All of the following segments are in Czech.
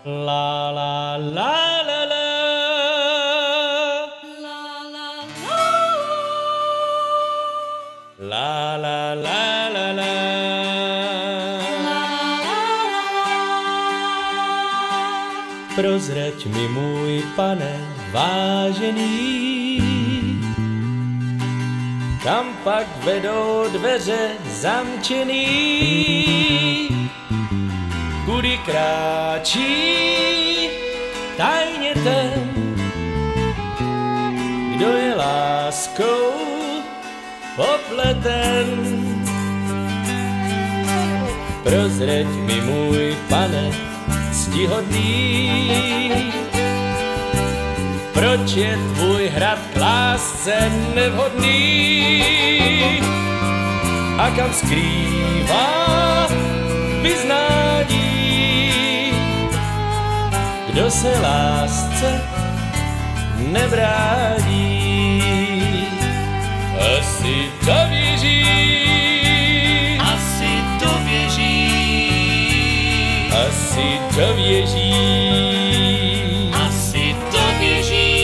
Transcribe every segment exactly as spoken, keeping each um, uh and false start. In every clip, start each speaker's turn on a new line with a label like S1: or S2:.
S1: La la la la la.
S2: La la
S1: La la la la la. Prozrať mi, môj pane vážený, kam pak vedou dveře zamčený, kudy kráčí tajně ten, kdo je láskou popleten. Prozreď mi, môj pane ctihodný, proč je tvůj hrad k lásce nevhodný a kam skrývá vyznání, kdo se lásce nebrání. Asi to věří,
S2: Asi to věří,
S1: asi to věří.
S2: asi to věří.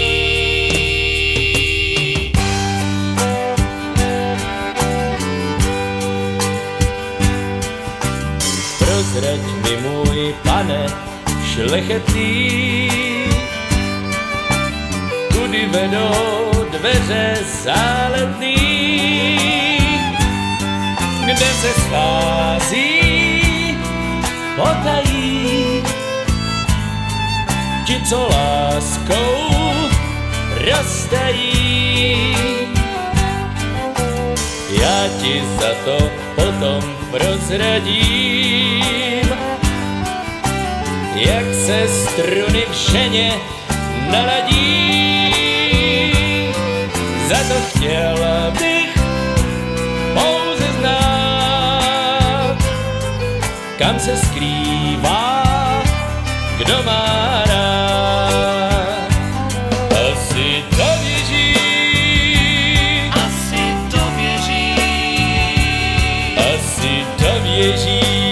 S1: Prozrať mi, môj pane šlechetný, kudy vedou dveře záletný, kde se schází potají ti, co láskou roztají. Já ti za to potom prozradím, jak se struny v ženě naladí. Za to chtěl bych pouze znát, kam se skrývá, kdo má rád. Asi to věří,
S2: Asi to věří,
S1: asi to věří.